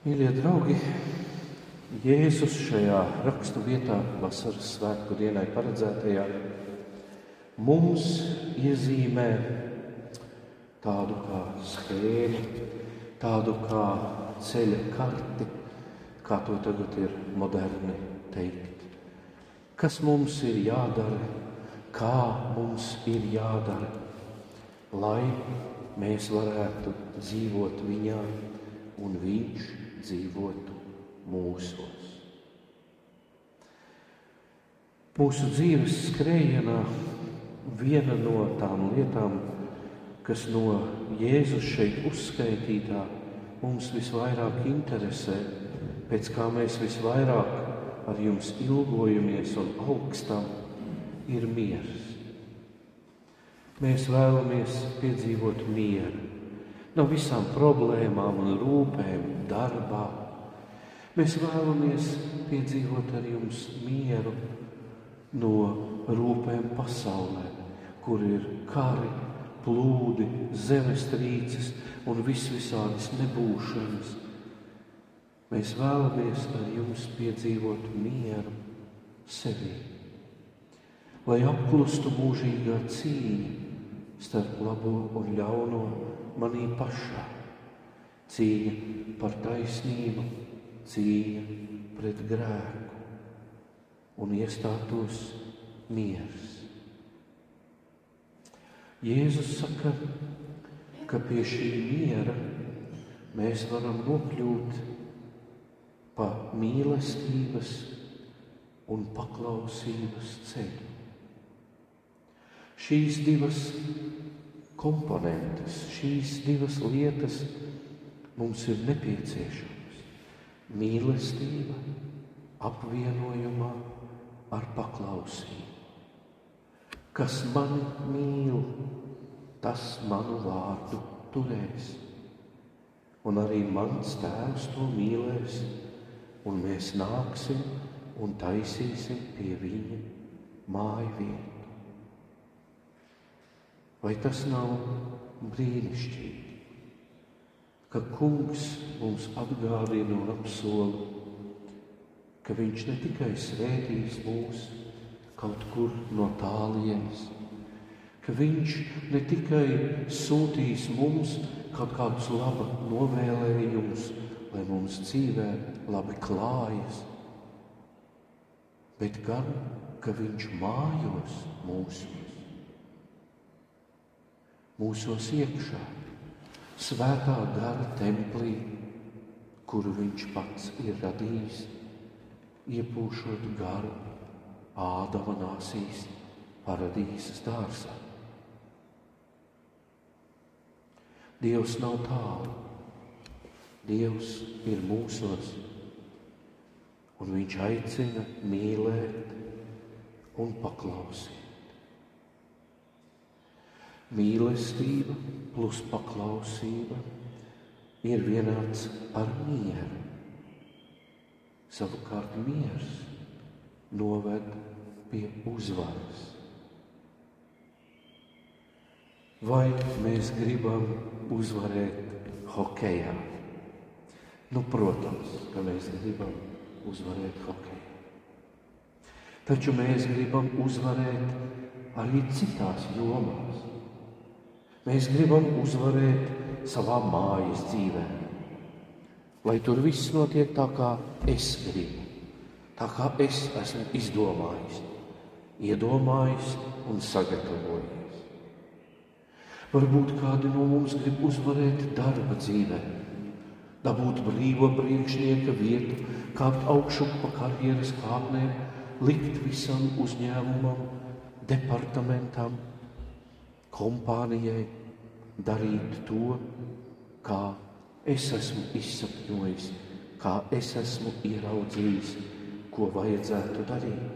Mīļie draugi, Jēzus šajā rakstu vietā, vasaras svētku dienai paredzētajā, mums iezīmē tādu kā schēmu, tādu kā ceļa karti, kā to tagad ir moderni teikt. Kas mums ir jādara, kā mums ir jādara, lai mēs varētu dzīvot viņā un viņš dzīvotu mūsos. Mūsu dzīves skrējienā viena no tām lietām, kas no Jēzus šeit uzskaitītā mums visvairāk interesē, pēc kā mēs visvairāk ar jums ilgojamies un augstam, ir miers. Mēs vēlamies piedzīvot mieru no visām problēmām un rūpēm darbā. Mēs vēlamies piedzīvot ar jums mieru no rūpēm pasaulē, kur ir kari, plūdi, zemestrīces un visādas nebūšanas. Mēs vēlamies ar jums piedzīvot mieru sevī, lai apklustu mūžīgā cīņa starp labo un ļauno manī pašā, cīņa par taisnību, cīņa pret grēku un iestātos miers. Jēzus saka, ka pie šī miera mēs varam nokļūt pa mīlestības un paklausības ceļu. Šīs divas komponentes, šīs divas lietas mums ir nepieciešamas. Mīlestība apvienojumā ar paklausību. Kas mani mīl, tas manu vārdu turēs. Un arī mans tēvs to mīlēs, un mēs nāksim un taisīsim pie viņa māju vietu. Vai tas nav brīnišķīgi, ka Kungs mums atgādina un apsola, ka viņš ne tikai svētīs mūs kaut kur no tālienes, ka viņš ne tikai sūtīs mums kaut kādus laba novēlējumus, lai mums dzīvē labi klājas, bet gan, ka viņš mājos mūsos iekšā, svētā gara templī, kuru viņš pats ir radījis, iepūšot garu Ādama nāsīs paradīzes dārzā. Dievs nav tālu, Dievs ir mūsos, un viņš aicina mīlēt un paklausīt. Mīlestība plus paklausība ir vienāds ar mieru. Savukārt miers noved pie uzvaras. Vai mēs gribam uzvarēt hokejā? Protams, ka mēs gribam uzvarēt hokejā. Taču mēs gribam uzvarēt arī citās jomās. Mēs gribam uzvarēt savā mājas dzīvē, lai tur viss notiek tā, kā es gribu, tā kā es esmu izdomājis, iedomājis un sagatavojies. Varbūt kādi no mums grib uzvarēt darba dzīvē, dabūt brīvo priekšnieka vietu, kāpt augšu pa karjeras kāpnēm, likt visam uzņēmumam, departamentam, kompānijai darīt to, kā es esmu izsapņojis, kā es esmu ieraudzījis, ko vajadzētu darīt.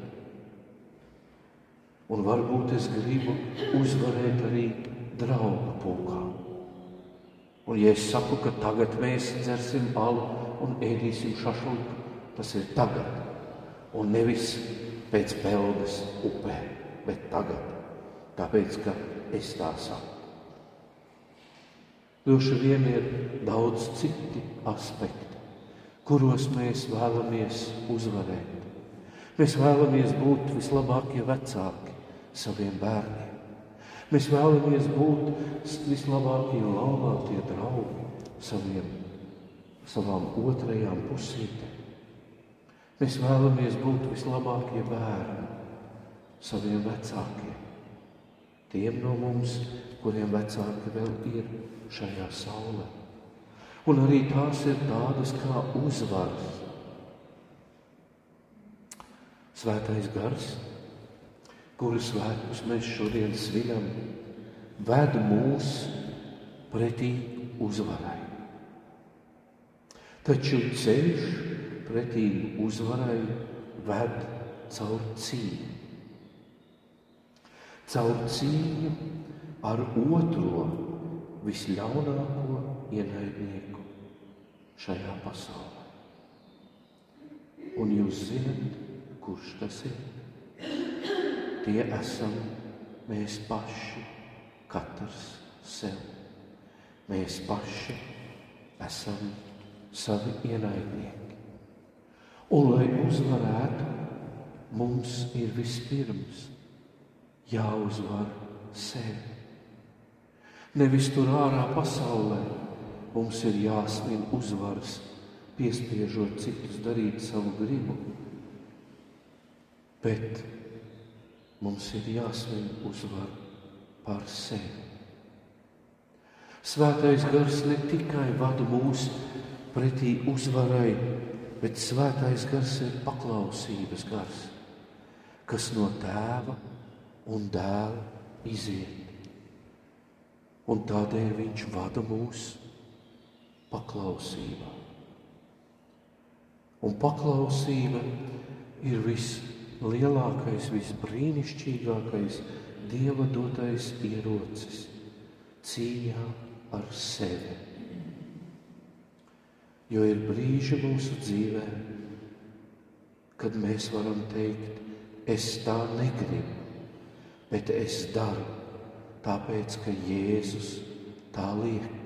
Un varbūt es gribu uzvarēt arī draugu pulkā. Un ja es saku, ka tagad mēs dzersim alu un ēdīsim šašliku, tas ir tagad, un nevis pēc peldes upē, bet tagad, tāpēc, ka es tā saku. Droši vien ir daudz citi aspekti, kuros mēs vēlamies uzvarēt. Mēs vēlamies būt vislabākie vecāki saviem bērniem. Mēs vēlamies būt vislabākie laulātie draugi savām otrajām pusītēm. Mēs vēlamies būt vislabākie bērni saviem vecākiem. Tiem no mums, kuriem vecāki vēl ir šajā saulē. Un arī tās ir tādas kā uzvaras. Svētais gars, kuru svētkus mēs šodien svinam, ved mūs pretī uzvarai. Taču ceļš pretī uzvarai ved caur cīņu. Caur cīņu ar otro visļaunāko ienaidnieku šajā pasaulē. Un jūs zināt, kurš tas ir? Tie esam mēs paši, katrs sev. Mēs paši esam savi ienaidnieki. Un, lai uzvarētu, mums ir vispirms jāuzvar sevi. Nevis tur ārā pasaulē mums ir jāsvin uzvaras, piespiežot citus darīt savu gribu, bet mums ir jāsvin uzvaru pār sevi. Svētais gars ne tikai vada mūs pretī uzvarai, bet svētais gars ir paklausības gars, kas no Tēva un Dēla iziet. Un tādēļ viņš vada mūs paklausībā. Un paklausība ir vislielākais, visbrīnišķīgākais Dieva dotais ierocis cīņā ar sevi. Jo ir brīži mūsu dzīvē, kad mēs varam teikt, es tā negribu, bet es daru, tāpēc, ka Jēzus tā liek.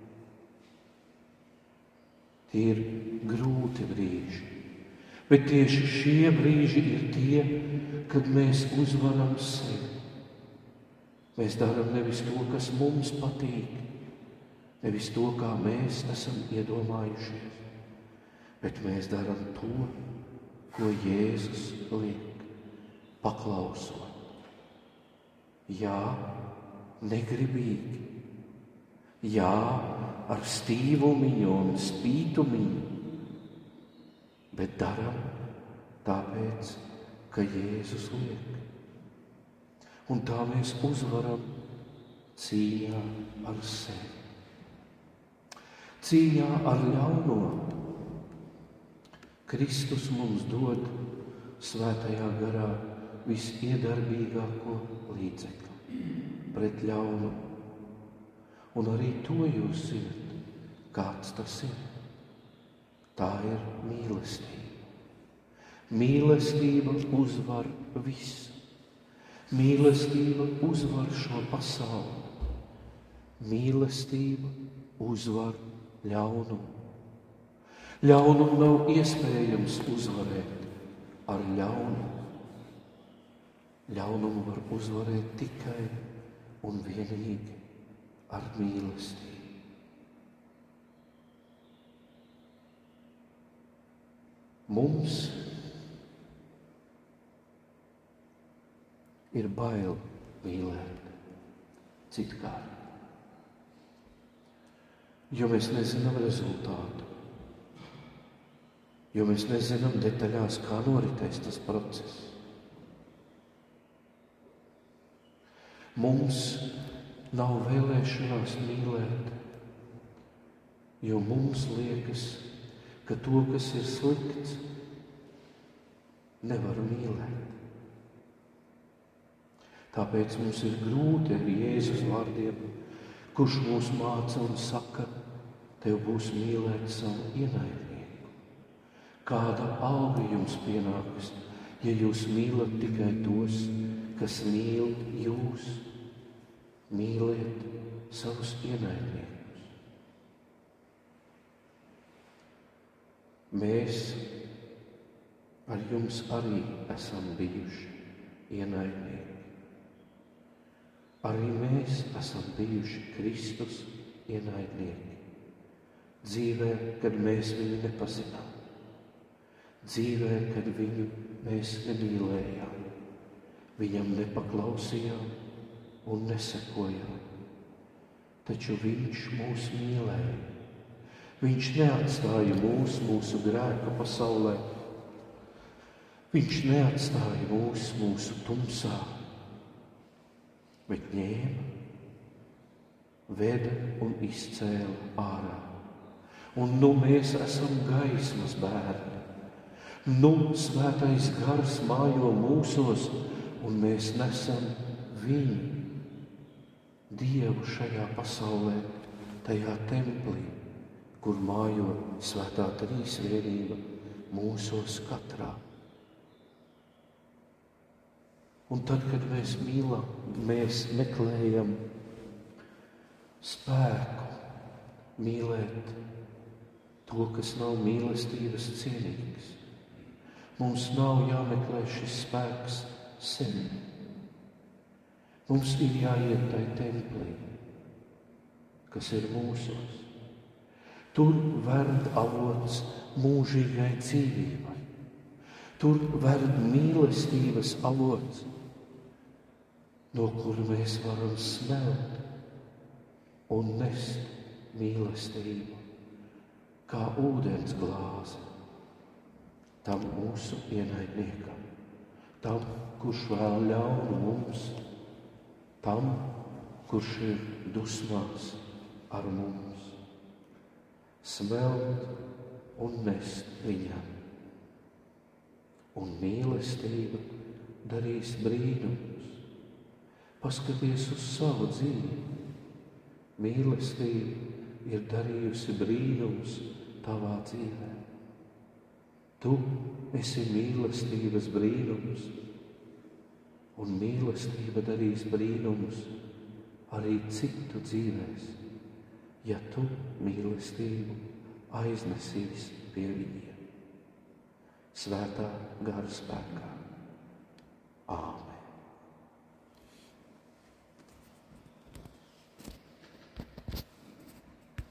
Tie ir grūti brīži, bet tieši šie brīži ir tie, kad mēs uzvaram sevi. Mēs darām nevis to, kas mums patīk, nevis to, kā mēs esam iedomājušies, bet mēs darām to, ko Jēzus liek, paklausot. Jā, negribīgi, jā, ar stīvumiņu un spītumiņu, bet daram tāpēc, ka Jēzus liek. Un tā mēs uzvaram cīņā ar sevi. Cīņā ar ļauno Kristus mums dod svētajā garā visiedarbīgāko līdzekli pret ļaunu. Un arī to jūs zinat, kāds tas ir. Tā ir mīlestība. Mīlestība uzvar visu. Mīlestība uzvar šo pasauli. Mīlestība uzvar ļaunumu. Ļaunumu nav iespējams uzvarēt ar ļaunumu. Ļaunumu var uzvarēt tikai un vienīgi ar mīlestību. Mums ir bail mīlēt citkārt, jo mēs nezinām rezultātu, jo mēs nezinām detaļās, kā noritēs tas process. Mums nav vēlēšanās mīlēt, jo mums liekas, ka to, kas ir slikts, nevar mīlēt. Tāpēc mums ir grūti ar Jēzus vārdiem, kurš mūs māca un saka, tev būs mīlēt savu ienaidnieku. Kāda alga jums pienākas, ja jūs mīlat tikai tos, kas mīl jūs? Mīliet savus ienaidniekus. mēs ar jums arī esam bijuši ienaidnieki. Arī mēs esam bijuši Kristus ienaidnieki. Dzīvē, kad mēs viņu nepazinām. Dzīvē, kad viņu mēs nemīlējām. Viņam nepaklausījām un nesekojām. Taču viņš mūs mīlēja. Viņš neatstāja mūsu grēka pasaulē. Viņš neatstāja mūsu tumsā, bet ņēma, veda un izcēla ārā. Un nu mēs esam gaismas bērni. Nu svētais gars mājo mūsos, un mēs nesam viņu, Dievu šajā pasaulē, tajā templī, kur mājo svētā trīsvienība mūsos katrā. Un tad, kad mēs mīlam, mēs meklējam spēku mīlēt to, kas nav mīlestības cienīgs. Mums nav jāmeklē šis spēks sevi. Mums ir jāiet tai templī, kas ir mūsos. Tur verd avots mūžīgai dzīvībai. Tur verd mīlestības avots, no kura mēs varam smelt un nest mīlestību, kā ūdens glāzi tam mūsu ienaidniekam, tam, kurš vēl ļaunu mums, tam, kurš ir dusmās ar mums, smelt un nest viņam. Un mīlestība darīs brīnumus. Paskaties uz savu dzīvi. Mīlestība ir darījusi brīnumus tavā dzīvē. Tu esi mīlestības brīnums, un mīlestība darīs brīnumus arī citu dzīvēs, ja tu mīlestību aiznesīsi pie viņiem. Svētā gara spēkā. Āmen.